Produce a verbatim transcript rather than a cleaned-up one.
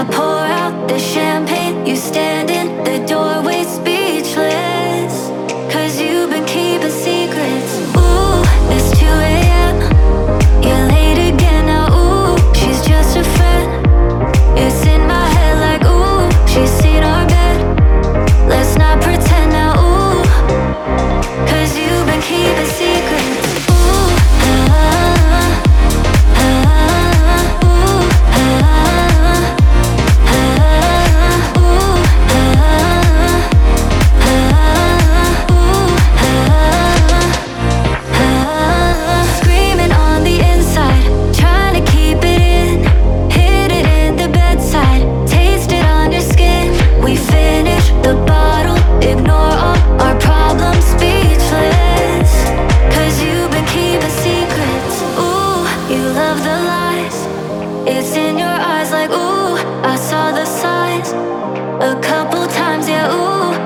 I pour out the champagne, you stand in the doorway speechless. Cause you've been keeping secrets. Ooh, it's two a.m. You're late again now, ooh, she's just a friend. It's in my head like, ooh, she's seen our bed. Let's not pretend now, ooh, cause you've been keeping secrets. Ooh, ah, ah, ah, ooh, ah, ah, ooh, ah, ah, ooh, ah. Screaming on the inside, trying to keep it in. Hid it in the bedside, taste it on your skin. We finish the bottle, ignore all our problems, speechless. Cause you've been keeping secrets. Ooh, you love the lies. It's in your eyes like, ooh, I saw the signs a couple times, yeah, ooh,